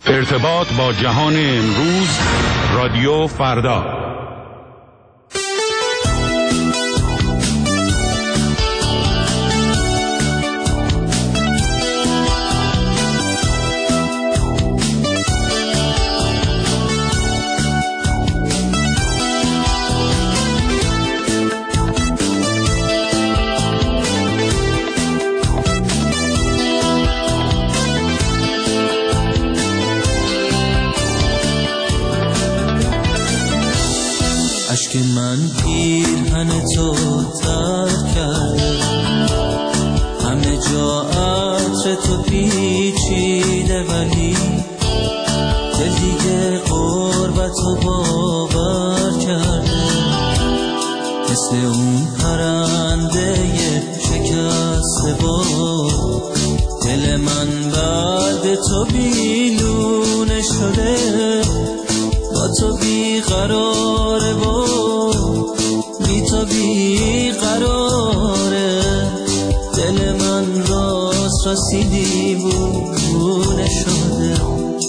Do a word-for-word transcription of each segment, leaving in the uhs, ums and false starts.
ارتباط با جهان امروز، رادیو فردا. اشک من پیرهن تو تر کرده، همه جا عطر تو پیچیده، ولی دل دیگه قربت رو باور کرده. مثل اون پرنده شکسته با دل من بعد تو بیلونه شده، با تو بیقراره و بی تو بیقراره. دل من راست راستی دیوونه شده.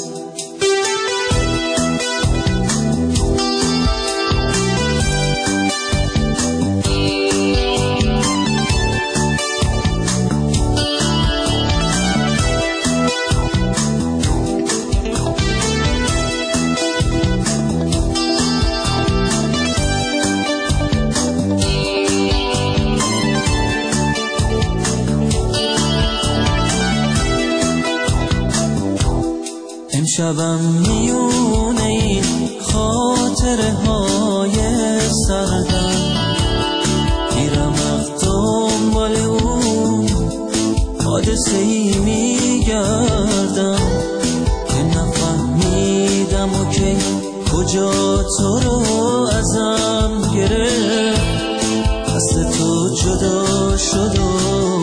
امشبم میونه این خاطره های سردم، میرم دنبال اون حادثه ای میگردم که نفهمیدم و که کجا تو رو ازم گرفت. دست تو جدا شد و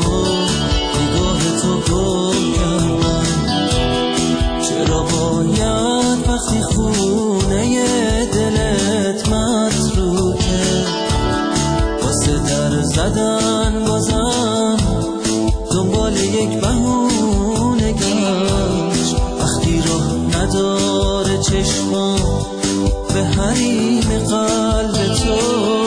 نگاه تو گم کردم. چرا باید وقتی خونه دلت متروکه، واسه در زدن بازم دنبال یک بهونه گشت؟ وقتی راه نداره چشمام به حریم قلب تو،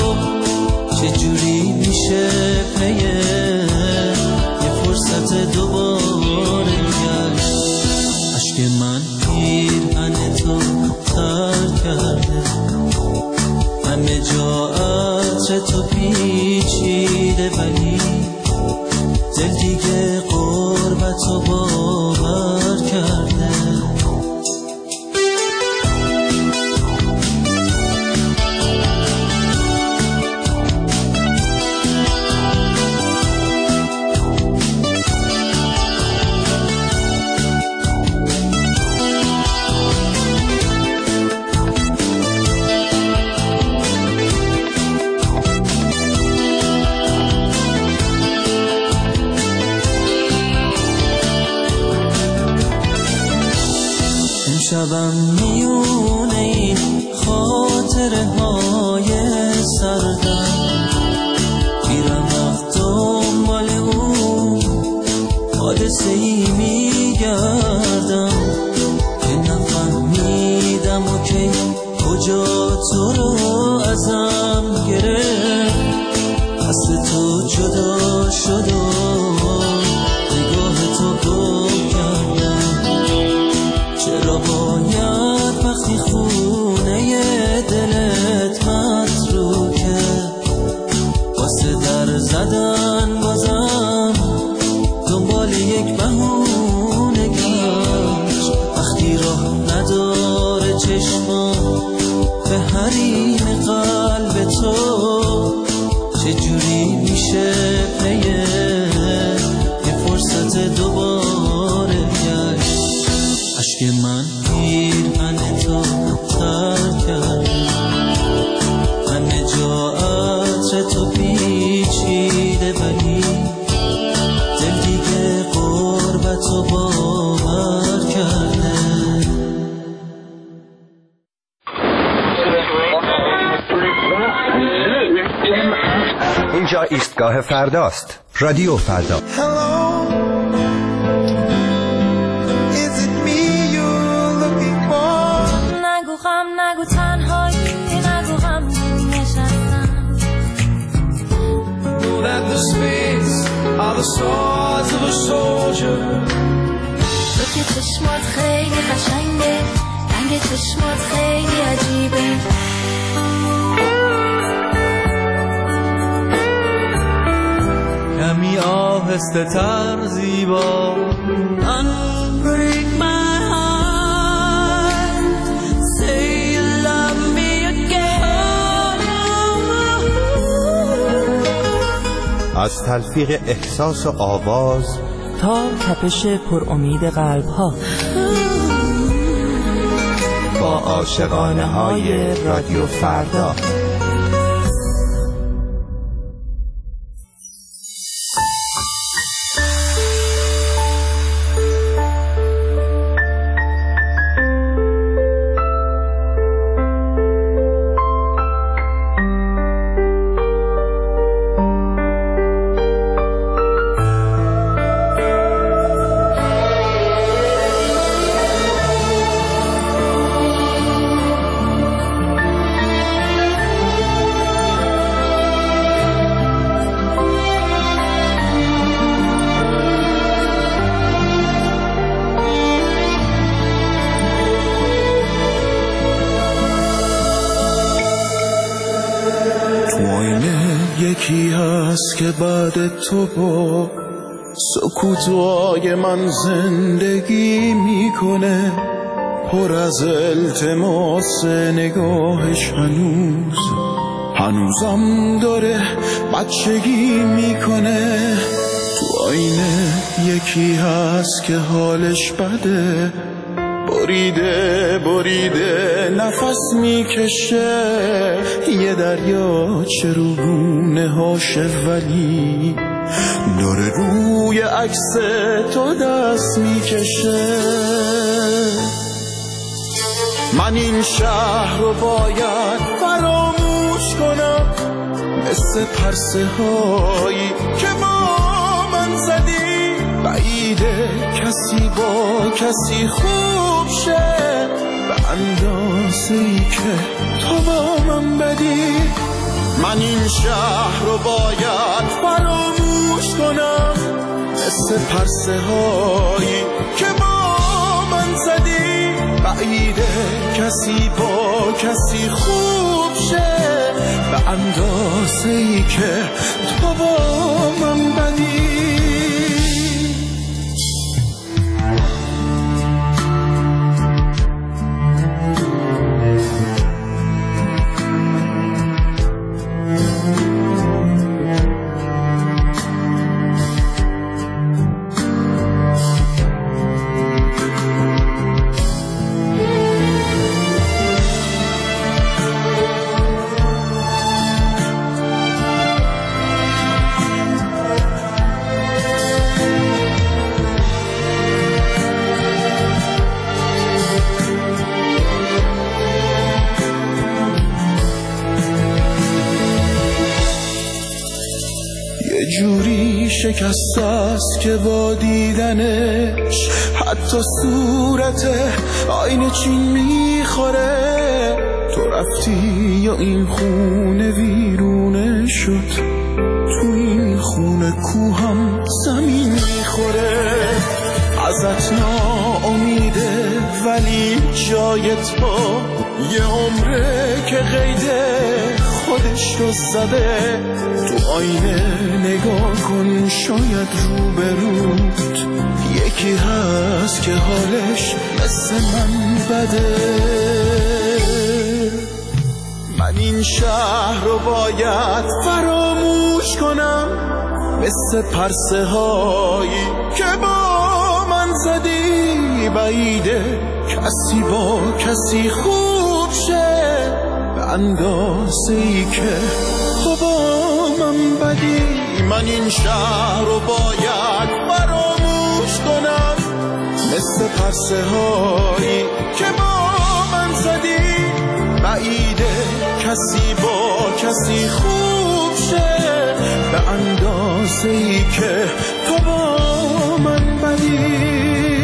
چجوری میشه پیه یه فرصت دوباره گشت؟ اشک من پیرهن تو تر کرده، همه جا عطر تو پیچیده، ولی دل دیگه قربت رو باور کرده. شبم میونه این خاطره های سردم، میرم وقت دنبال اون حادثه ای میگردم که نفهمیدم و که کجا تو رو ازم گرفت. دست تو جدا شد و نگاه تو گم کردم. چرا باید وقتی خونه دلت متروکه، واسه در زدن بازم دنبال یک بهونه گشت؟ وقتی راه نداره چشمام به حریم قلب تو، چجوری میشه پیه یه فرصت دوباره گشت؟ اشک من پیرهن تو تر کرده، همه جا عطر تو پیچیده، ولی دل دیگه قربت رو باور کرده. اینجا ایستگاه فرداست، رادیو فردا. Hello, is it me you're ساز و سوجه. تو که چشمات خیلی قشنگه، رنگ چشمات خیلی عجیبه. کمی آهسته تر زیبا Unbreak my heart Say you love me again. از تلفیق احساس و آواز تا تپش پر امید قلب ها، با عاشقانه های رادیو فردا. یکی هست که بعد تو با سکوتای من زندگی میکنه، پر از التماس نگاهش هنوز هنوزم داره بچگی میکنه. تو آینه یکی هست که حالش بده، بریده بریده نفس میکشه، یه دریا چروگونه هاشه ولی داره روی عکس تو دست میکشه. من این شهر رو باید فراموش کنم، مثل پرسه هایی که با من زدی، بعیده کسی با کسی خوب شه به اندازه‌ای که تو با من بدی. من این شهر رو باید فراموش کنم، مثل پرسه هایی که با من زدی، بعیده کسی با کسی خوب شه به اندازه‌ای که تو با من بدی. جوری شکست است که با دیدنش حتی صورت آینه چین میخوره. تو رفتی یا این خونه ویرونه شد، تو این خونه کوهم زمین میخوره. ازت ناامیده ولی جای تو یه عمره که قیده خودش رو زده. تو آینه نگاه کن، شاید روبروت یکی هست که حالش مثل من بده. من این شهر رو باید فراموش کنم، مثل پرسه هایی که با من زدی، بعیده کسی با کسی خوب شه به اندازه‌ای که تو با من بدی. من این شهر رو باید فراموش کنم، مثل پرسه هایی که با من زدی، بعیده کسی با کسی خوب شه به اندازه‌ای که تو با من بدی.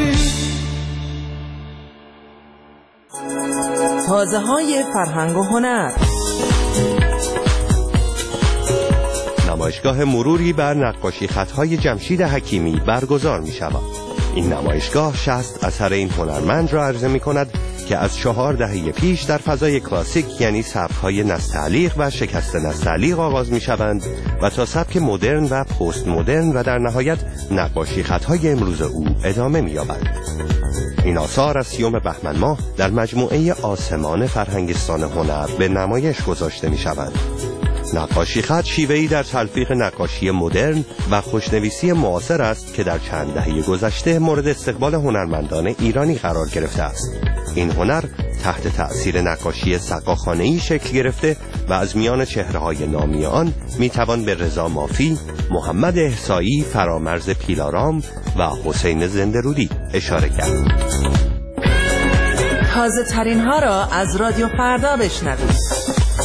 تازه های فرهنگ و هنر. نمایشگاه مروری بر نقاشی خطهای جمشید حکیمی برگزار می شود. این نمایشگاه شصت اثر این هنرمند را عرضه می کند که از چهار دهه پیش در فضای کلاسیک یعنی سبک‌های نستعلیق و شکست نستعلیق آغاز می شوند و تا سبک مدرن و پست مدرن و در نهایت نقاشی خطهای امروز او ادامه می یابند. این آثار از سیوم بهمن ماه در مجموعه آسمان فرهنگستان هنر به نمایش گذاشته می شوند. نقاشی خط شیوه‌ای در تلفیق نقاشی مدرن و خوشنویسی معاصر است که در چند دهه گذشته مورد استقبال هنرمندان ایرانی قرار گرفته است. این هنر تحت تأثیر نقاشی سقاخانه‌ای شکل گرفته و از میان چهره‌های نامی آن میتوان به رضا مافی، محمد احصایی، فرامرز پیلارام و حسین زنده‌رودی اشاره کرد. تازه ترین ها را از رادیو فردا بشنوید.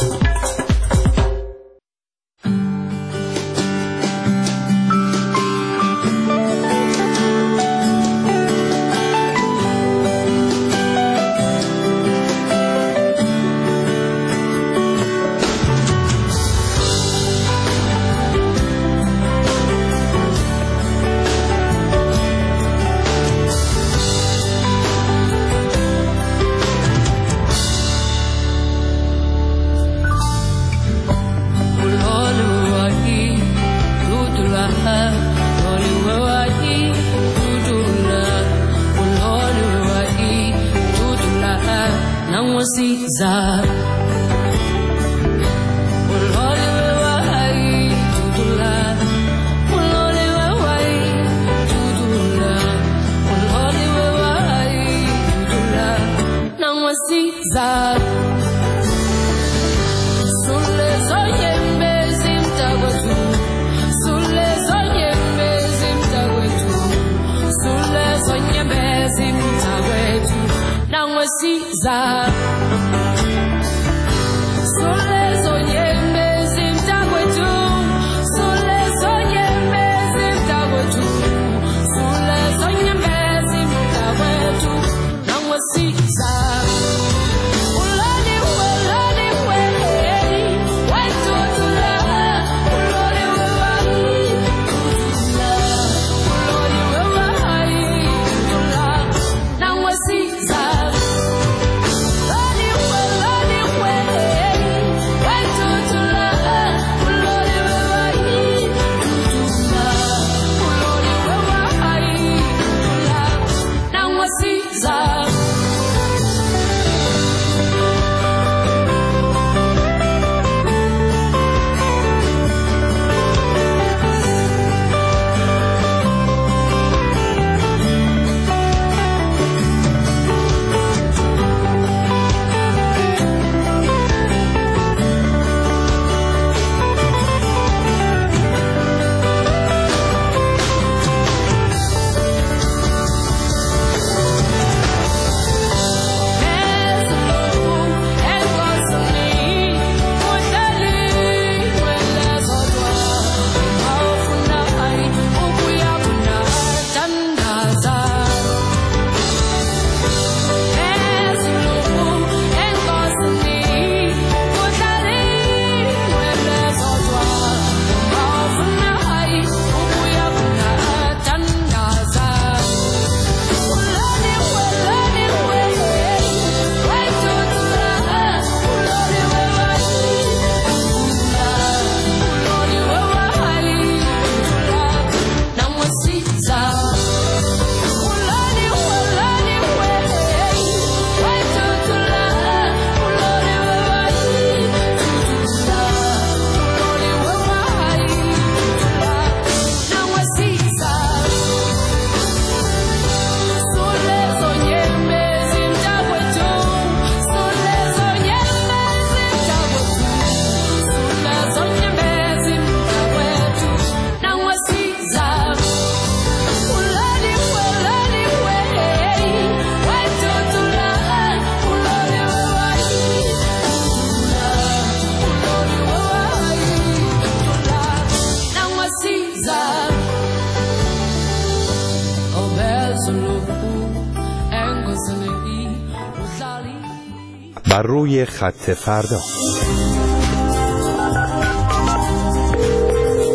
بر روی خط فردا.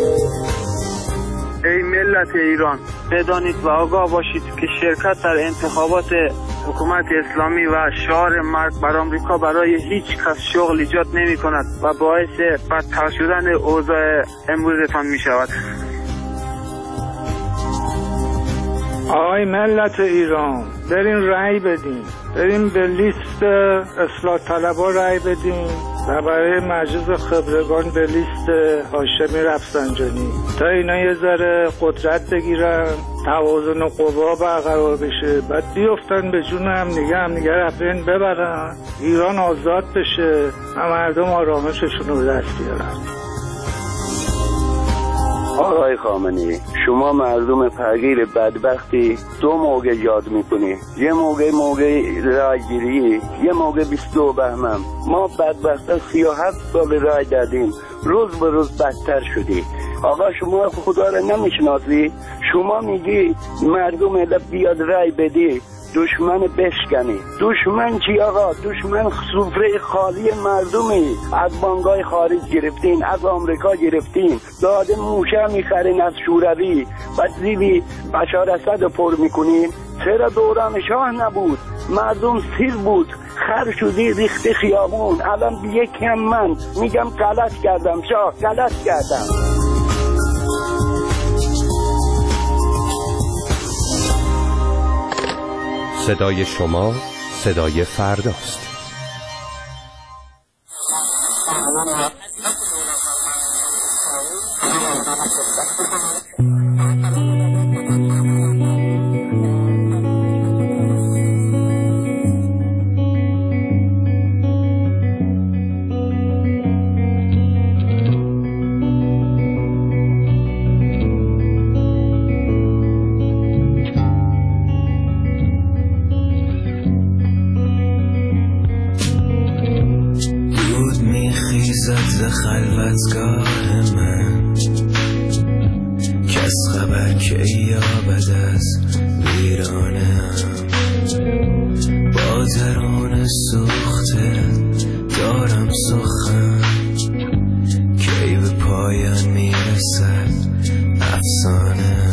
ملت ایران بدانید و آگاه باشید که شرکت در انتخابات حکومت اسلامی و شعار مرگ بر آمریکا برای هیچ کس شغل ایجاد نمی کند و باعث بدتر شدن اوضاع امروزتان می شود. آقای ملت ایران، بریم رأی بدیم، بریم به لیست اصلاح طلبا رأی بدیم و برای مجلس خبرگان به لیست هاشمی رفسنجانی تا اینا یه ذره قدرت بگیرن، توازن قوا برقرار بشه، بعد بیفتن به جون هم دیگه هم دیگه رفتن ببرن، ایران آزاد بشه و مردم آرامششون رو دست بیارن. آقای خامنه‌ای، شما مردم فقیر بدبختی دو موقع یاد میکنی، یه موقع موقع رایگیری، یه موقع بیست و دو بهمن. ما بدبختا سی و هفت سال رای دادیم، روز به روز بدتر شدی. آقا شما خدا را نمیشناسی؟ شما میگی مردم ملت بیاد رای بدی، دشمن بشکنی. دشمن چی آقا؟ دشمن سفره خالی مردمی. از بانکای خارج گرفتین، از آمریکا گرفتین، داده موشه میخرین از شوروی، بعد زیبی بشار اسد پر میکنین. چرا دوران شاه نبود؟ مردم سیر بود، خر شدی ریخت خیابون. الان یکی هم من میگم غلط کردم، شاه غلط کردم. صدای شما صدای فرداست. خلوتگاه من کس خبر که یابد از ویرانم، با درون سوخته دارم سخن، کی به پایان میرسد افسانه.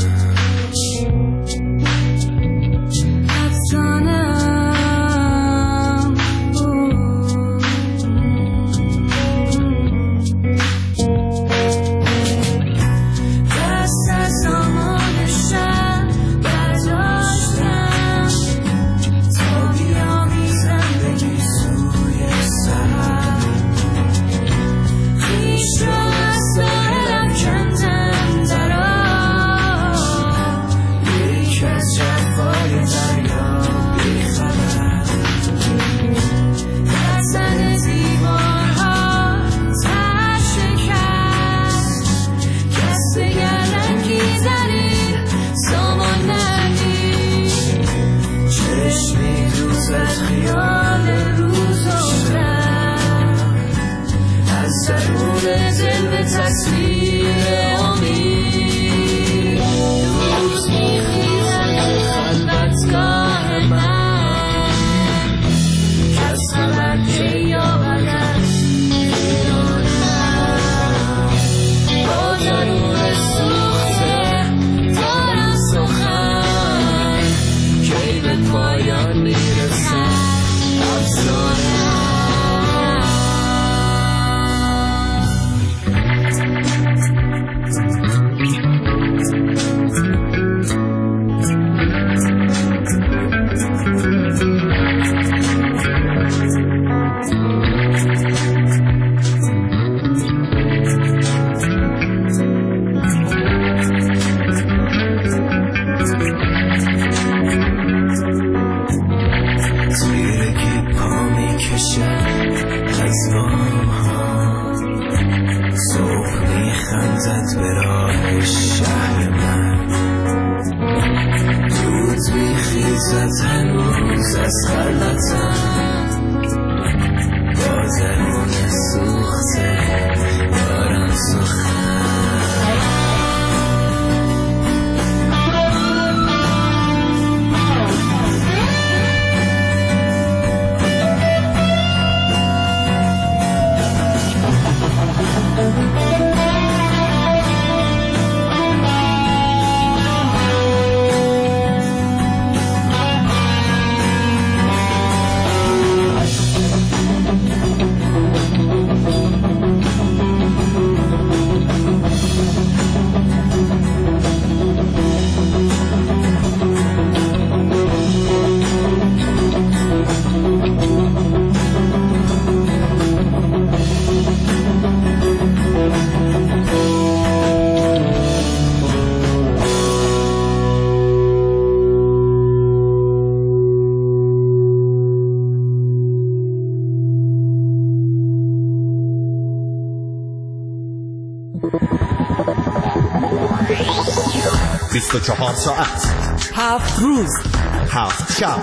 بیست و چهار ساعت، هفت روز، هفت شب،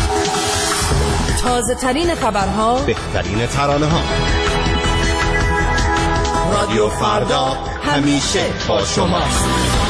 تازه ترین خبرها، بهترین ترانه ها. رادیو فردا همیشه با شماست.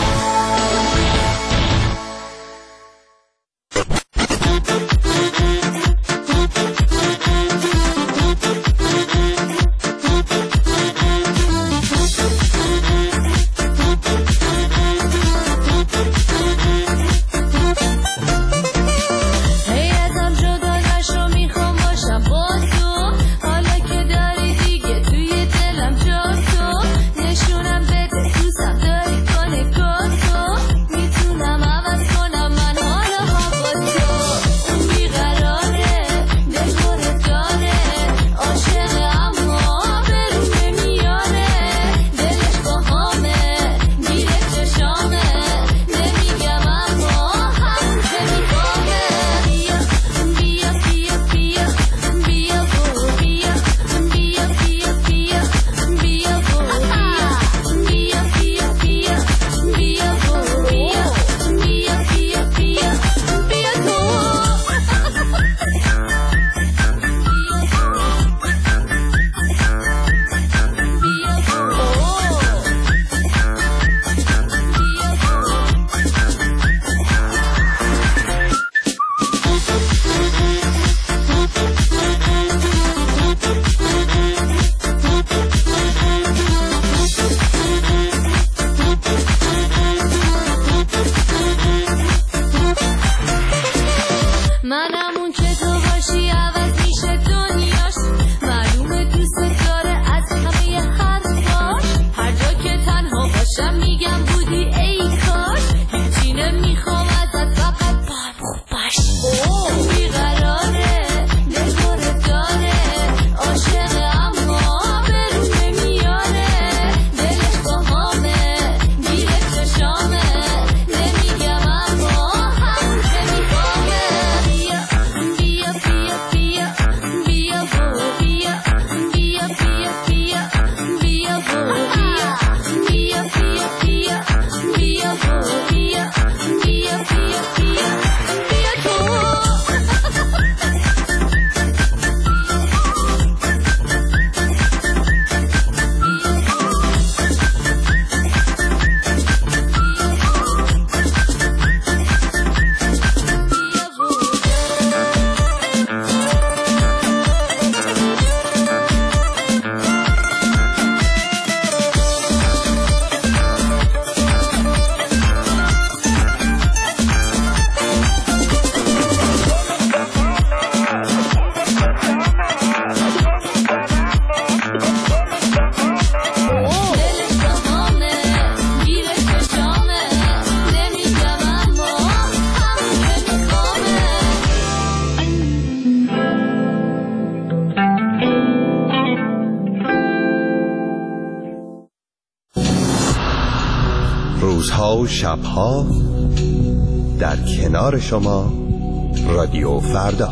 روزها و شبها در کنار شما رادیو فردا.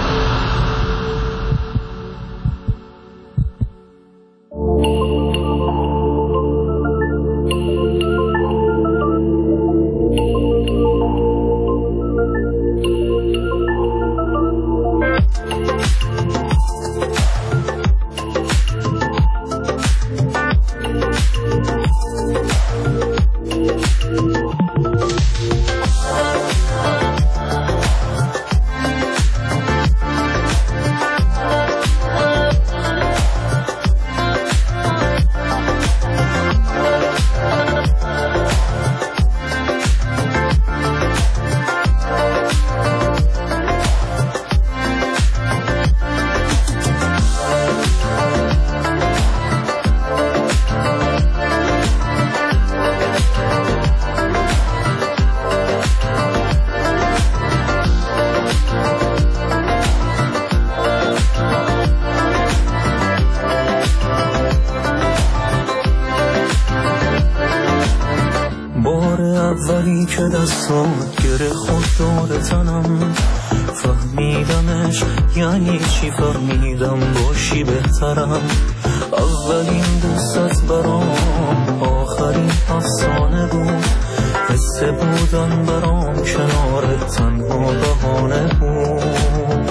اولی که دستات گره خود دور تنم فهمیدمش یعنی چی، فهمیدم باشی بهترم. اولین دوست برام آخرین افسانه بود، حس بودن برام کنار تنها بهانه بود.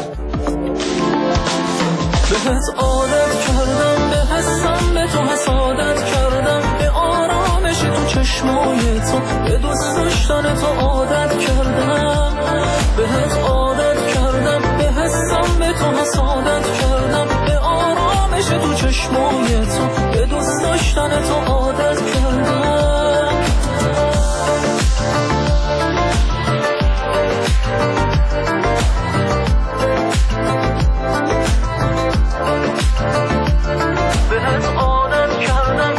بهت عادت کردم، به حسم به تو حسادت کردم، به آرامش تو چشمای تو، به دوست داشتن تو عادت کردم. بهت عادت کردم، به حسم به تو حسادت کردم، به آرامش تو چشمای تو، به دوست داشتن تو عادت کردم. بهت عادت کردم.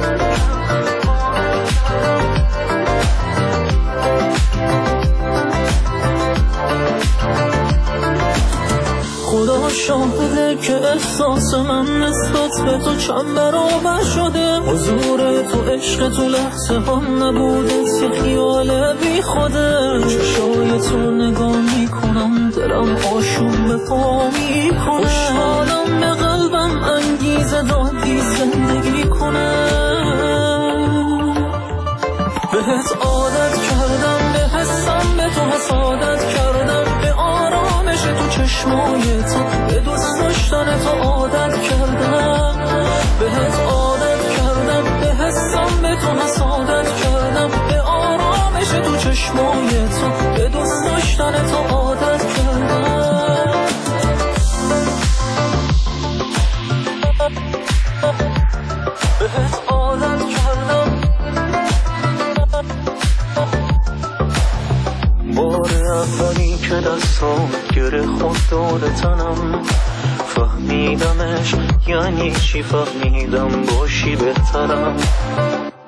خدا شاهده که احساس من نسبت به تو چند برابر شده. حضور تو عشق تو لحظه هم نبوده، یه خیال بی خوده. چشای تو نگاه میکنم، دلم آشوب به پا میکنه. خوشحالم به قلبم انگیزه دادی زندگی کنه. بهت عادت کردم، به حسم به تو حسادت کردم، به آرامش تو چشمای تو، به دوست داشتن تو عادت کردم. بهت عادت کردم، به حسم به تو حسادت کردم، به آرامش تو چشمای تو، به دوست داشتن تو عادت کردم. بهت عادت کردم. بار اولی که دستام گره خود دور تنم، فهمیدمش یعنی چی، فهمیدم باشی بهترم.